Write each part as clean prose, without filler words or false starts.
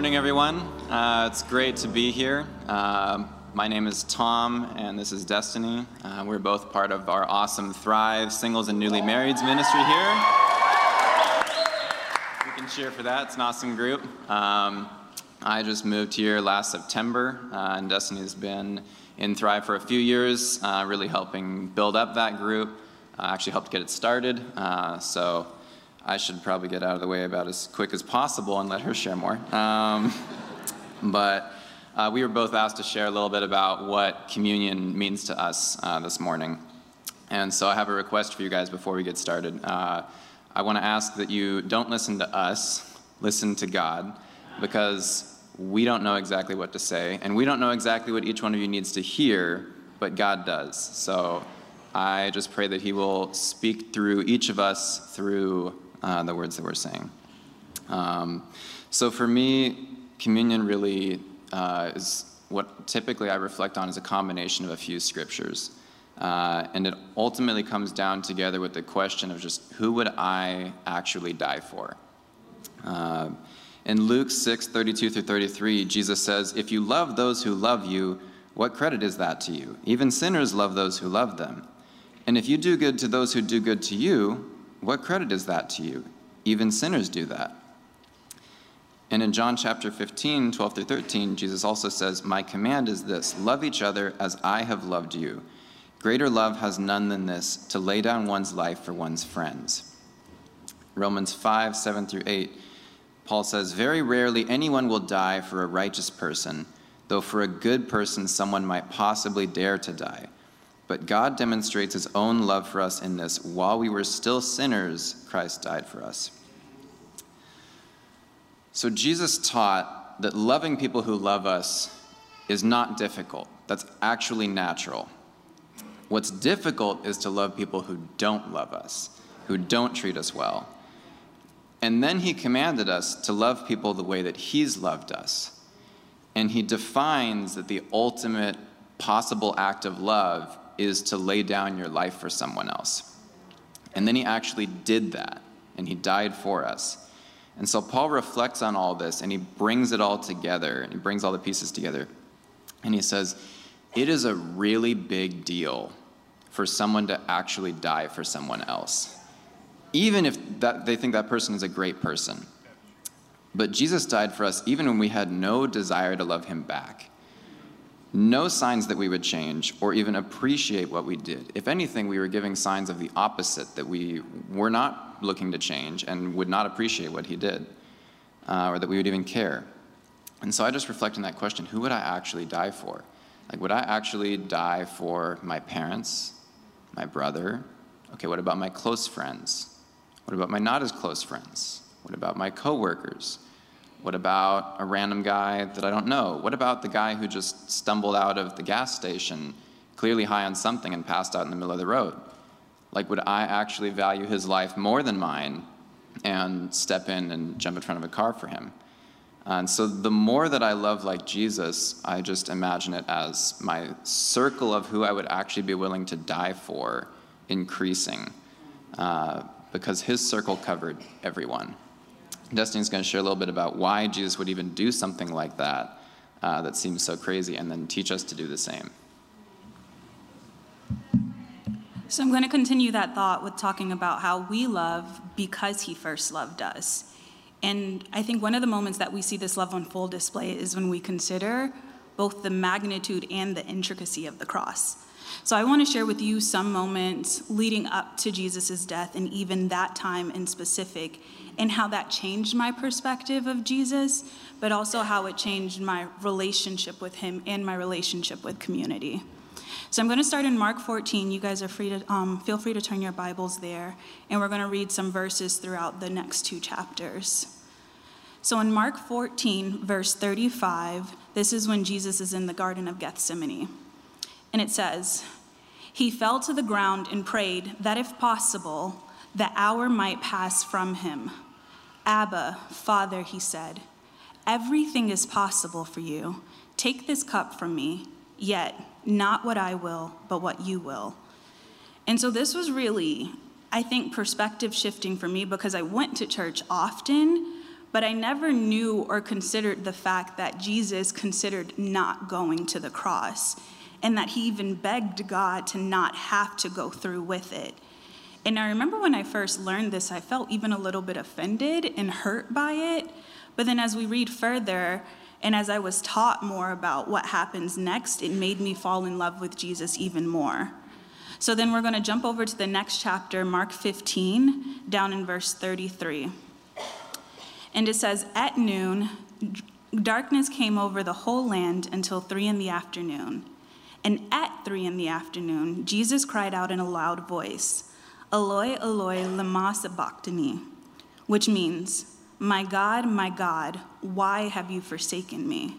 morning, everyone. It's great to be here. My name is Tom, and this is Destiny. We're both part of our awesome Thrive Singles and Newly Marrieds ministry here. We can cheer for that. It's an awesome group. I just moved here last September, and Destiny has been in Thrive for a few years, really helping build up that group. Actually helped get it started, so I should probably get out of the way about as quick as possible and let her share more. But we were both asked to share a little bit about what communion means to us this morning. And so I have a request for you guys before we get started. I want to ask that you don't listen to us, listen to God, because we don't know exactly what to say, and we don't know exactly what each one of you needs to hear, but God does. So I just pray that he will speak through each of us through the words that we're saying. So for me, communion really is what typically I reflect on as a combination of a few scriptures. And it ultimately comes down together with the question of just who would I actually die for? In Luke 6:32-33, Jesus says, "If you love those who love you, what credit is that to you? Even sinners love those who love them. And if you do good to those who do good to you, what credit is that to you? Even sinners do that." And in John chapter 15, 12-13, Jesus also says, "My command is this, love each other as I have loved you. Greater love has none than this, to lay down one's life for one's friends." Romans 5:7-8, Paul says, "Very rarely anyone will die for a righteous person, though for a good person someone might possibly dare to die. But God demonstrates his own love for us in this: while we were still sinners, Christ died for us." So Jesus taught that loving people who love us is not difficult. That's actually natural. What's difficult is to love people who don't love us, who don't treat us well. And then he commanded us to love people the way that he's loved us. And he defines that the ultimate possible act of love is to lay down your life for someone else. And then he actually did that, and he died for us. And so Paul reflects on all this, and he brings it all together, and he brings all the pieces together. And he says, it is a really big deal for someone to actually die for someone else, even if they think that person is a great person. But Jesus died for us even when we had no desire to love him back. No signs that we would change or even appreciate what we did. If anything, we were giving signs of the opposite, that we were not looking to change and would not appreciate what he did, or that we would even care. And so I just reflect on that question, who would I actually die for? Like, would I actually die for my parents, my brother? Okay, what about my close friends? What about my not as close friends? What about my coworkers? What about a random guy that I don't know? What about the guy who just stumbled out of the gas station, clearly high on something, and passed out in the middle of the road? Like, would I actually value his life more than mine and step in and jump in front of a car for him? And so the more that I love like Jesus, I just imagine it as my circle of who I would actually be willing to die for increasing, because his circle covered everyone. Destiny's going to share a little bit about why Jesus would even do something like that, that seems so crazy, and then teach us to do the same. So I'm going to continue that thought with talking about how we love because he first loved us. And I think one of the moments that we see this love on full display is when we consider both the magnitude and the intricacy of the cross. So I want to share with you some moments leading up to Jesus' death, and even that time in specific, and how that changed my perspective of Jesus, but also how it changed my relationship with him and my relationship with community. So I'm going to start in Mark 14. You guys are free to feel free to turn your Bibles there, and we're going to read some verses throughout the next two chapters. So in Mark 14, verse 35, this is when Jesus is in the Garden of Gethsemane. And it says, "He fell to the ground and prayed that if possible, the hour might pass from him. 'Abba, Father,' he said, 'everything is possible for you. Take this cup from me, yet not what I will, but what you will.'" And so this was really, I think, perspective shifting for me, because I went to church often, But I never knew or considered the fact that Jesus considered not going to the cross, and that he even begged God to not have to go through with it. And I remember when I first learned this, I felt even a little bit offended and hurt by it. But then as we read further, and as I was taught more about what happens next, it made me fall in love with Jesus even more. So then we're going to jump over to the next chapter, Mark 15, down in verse 33. And it says, "At noon, darkness came over the whole land until 3 p.m. And at 3 p.m, Jesus cried out in a loud voice, 'Eloi, Eloi, lama sabachthani,' which means, 'My God, why have you forsaken me?'"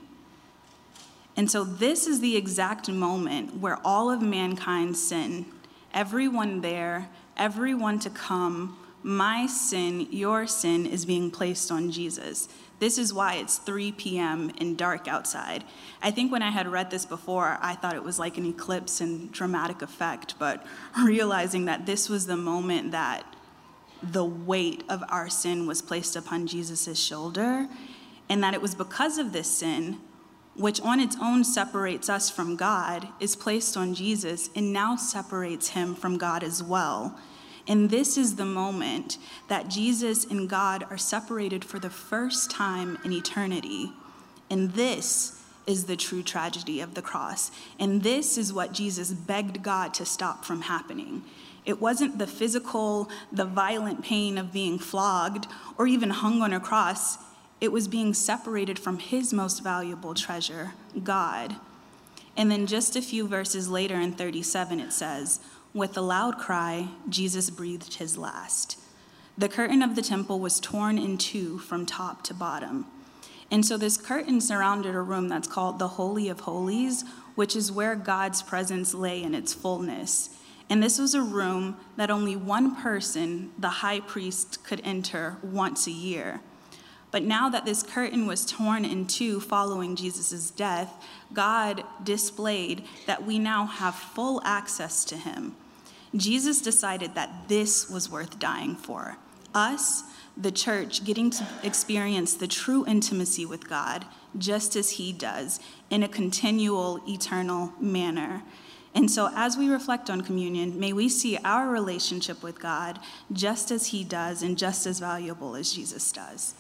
And so this is the exact moment where all of mankind's sin, everyone there, everyone to come, my sin, your sin, is being placed on Jesus. This is why it's 3 p.m. and dark outside. I think when I had read this before, I thought it was like an eclipse and dramatic effect, but realizing that this was the moment that the weight of our sin was placed upon Jesus' shoulder, and that it was because of this sin, which on its own separates us from God, is placed on Jesus and now separates him from God as well. And this is the moment that Jesus and God are separated for the first time in eternity. And this is the true tragedy of the cross. And this is what Jesus begged God to stop from happening. It wasn't the physical, the violent pain of being flogged or even hung on a cross. It was being separated from his most valuable treasure, God. And then just a few verses later in 37, it says, "With a loud cry, Jesus breathed his last. The curtain of the temple was torn in two from top to bottom." And so this curtain surrounded a room that's called the Holy of Holies, which is where God's presence lay in its fullness. And this was a room that only one person, the high priest, could enter once a year. But now that this curtain was torn in two following Jesus' death, God displayed that we now have full access to him. Jesus decided that this was worth dying for. Us, the church, getting to experience the true intimacy with God, just as he does, in a continual, eternal manner. And so as we reflect on communion, may we see our relationship with God just as he does and just as valuable as Jesus does.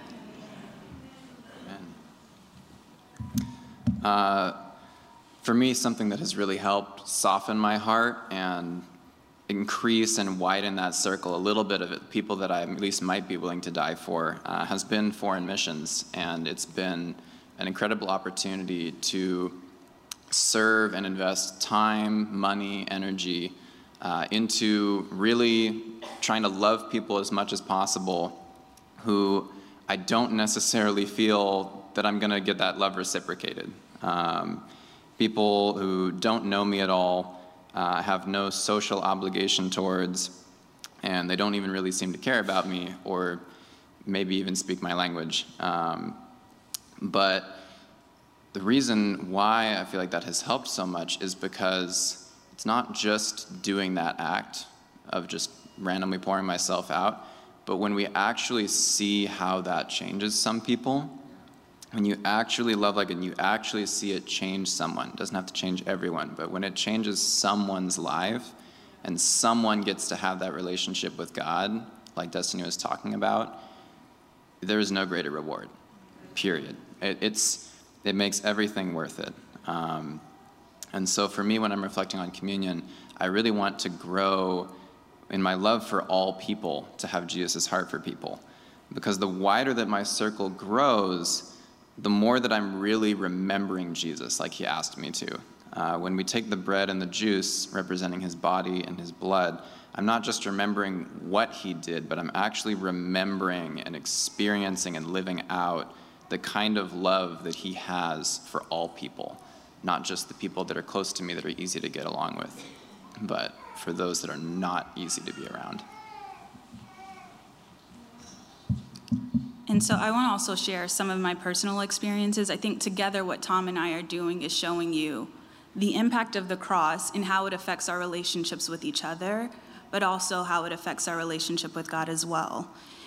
For me, something that has really helped soften my heart and increase and widen that circle a little bit of it, people that I at least might be willing to die for, has been foreign missions. And it's been an incredible opportunity to serve and invest time, money, energy into really trying to love people as much as possible who I don't necessarily feel that I'm going to get that love reciprocated. People who don't know me at all, have no social obligation towards, and they don't even really seem to care about me or maybe even speak my language. But the reason why I feel like that has helped so much is because it's not just doing that act of just randomly pouring myself out, but when we actually see how that changes some people, when you actually love like it and you actually see it change someone, it doesn't have to change everyone, but when it changes someone's life and someone gets to have that relationship with God, like Destiny was talking about, there is no greater reward, period. It makes everything worth it. And so for me, when I'm reflecting on communion, I really want to grow in my love for all people, to have Jesus' heart for people. Because the wider that my circle grows, the more that I'm really remembering Jesus like he asked me to. When we take the bread and the juice representing his body and his blood, I'm not just remembering what he did, but I'm actually remembering and experiencing and living out the kind of love that he has for all people, not just the people that are close to me that are easy to get along with, but for those that are not easy to be around. And so I want to also share some of my personal experiences. I think together what Tom and I are doing is showing you the impact of the cross and how it affects our relationships with each other, but also how it affects our relationship with God as well.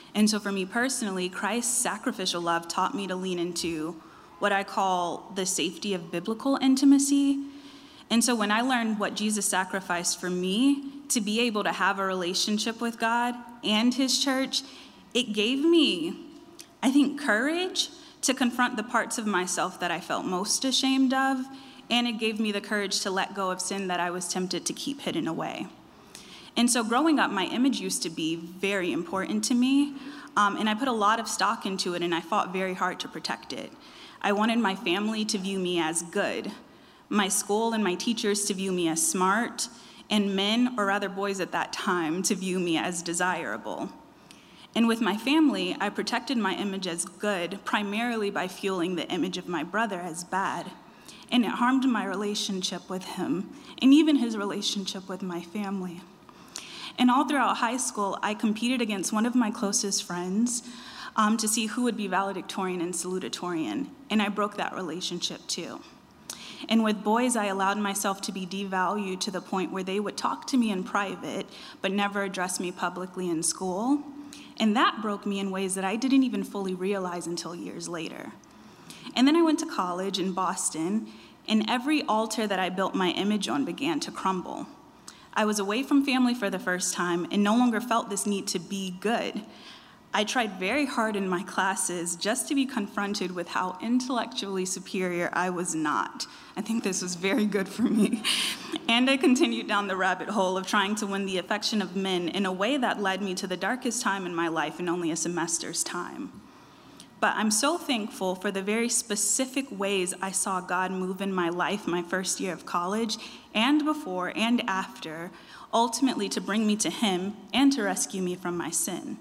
And so for me personally, Christ's sacrificial love taught me to lean into what I call the safety of biblical intimacy. And so when I learned what Jesus sacrificed for me to be able to have a relationship with God and his church, it gave me, I think, courage to confront the parts of myself that I felt most ashamed of, and it gave me the courage to let go of sin that I was tempted to keep hidden away. And so growing up, my image used to be very important to me, and I put a lot of stock into it, and I fought very hard to protect it. I wanted my family to view me as good, my school and my teachers to view me as smart, and men, or rather boys at that time, to view me as desirable. And with my family, I protected my image as good, primarily by fueling the image of my brother as bad. And it harmed my relationship with him, and even his relationship with my family. And all throughout high school, I competed against one of my closest friends to see who would be valedictorian and salutatorian, and I broke that relationship too. And with boys, I allowed myself to be devalued to the point where they would talk to me in private, but never address me publicly in school. And that broke me in ways that I didn't even fully realize until years later. And then I went to college in Boston, and every altar that I built my image on began to crumble. I was away from family for the first time and no longer felt this need to be good. I tried very hard in my classes just to be confronted with how intellectually superior I was not. I think this was very good for me. And I continued down the rabbit hole of trying to win the affection of men in a way that led me to the darkest time in my life in only a semester's time. But I'm so thankful for the very specific ways I saw God move in my life my first year of college, and before and after, ultimately to bring me to him and to rescue me from my sin.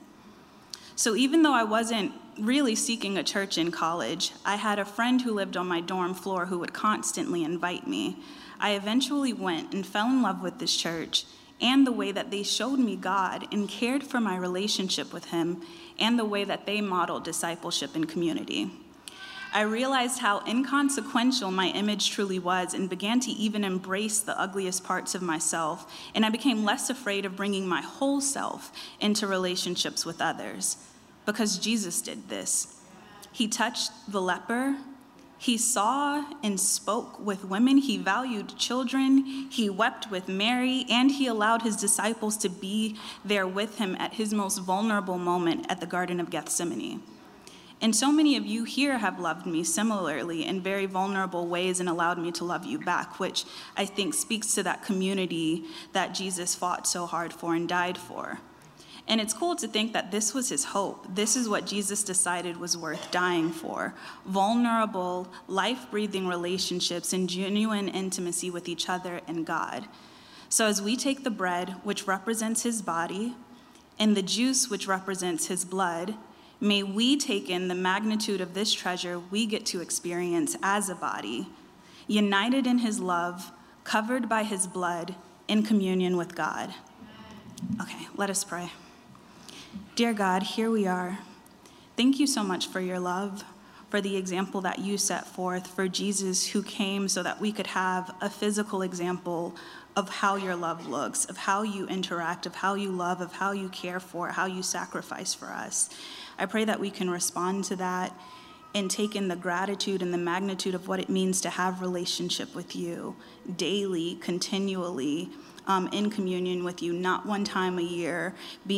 So even though I wasn't really seeking a church in college, I had a friend who lived on my dorm floor who would constantly invite me. I eventually went and fell in love with this church and the way that they showed me God and cared for my relationship with him, and the way that they modeled discipleship and community. I realized how inconsequential my image truly was and began to even embrace the ugliest parts of myself, and I became less afraid of bringing my whole self into relationships with others, because Jesus did this. He touched the leper. He saw and spoke with women. He valued children. He wept with Mary, and he allowed his disciples to be there with him at his most vulnerable moment at the Garden of Gethsemane. And so many of you here have loved me similarly in very vulnerable ways and allowed me to love you back, which I think speaks to that community that Jesus fought so hard for and died for. And it's cool to think that this was his hope. This is what Jesus decided was worth dying for: vulnerable, life-breathing relationships and genuine intimacy with each other and God. So as we take the bread, which represents his body, and the juice, which represents his blood, may we take in the magnitude of this treasure we get to experience as a body, united in his love, covered by his blood, in communion with God. Okay, let us pray. Dear God, here we are. Thank you so much for your love, for the example that you set forth, for Jesus who came so that we could have a physical example of how your love looks, of how you interact, of how you love, of how you care for, how you sacrifice for us. I pray that we can respond to that and take in the gratitude and the magnitude of what it means to have relationship with you daily, continually, in communion with you, not one time a year,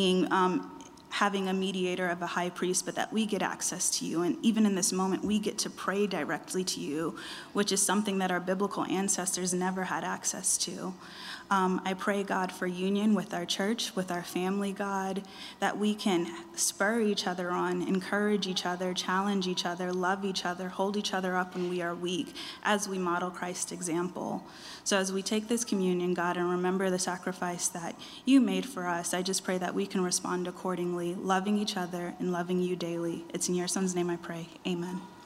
having a mediator of a high priest, but that we get access to you. And even in this moment, we get to pray directly to you, which is something that our biblical ancestors never had access to. I pray, God, for union with our church, with our family, God, that we can spur each other on, encourage each other, challenge each other, love each other, hold each other up when we are weak, as we model Christ's example. So as we take this communion, God, and remember the sacrifice that you made for us, I just pray that we can respond accordingly, loving each other and loving you daily. It's in your son's name I pray. Amen.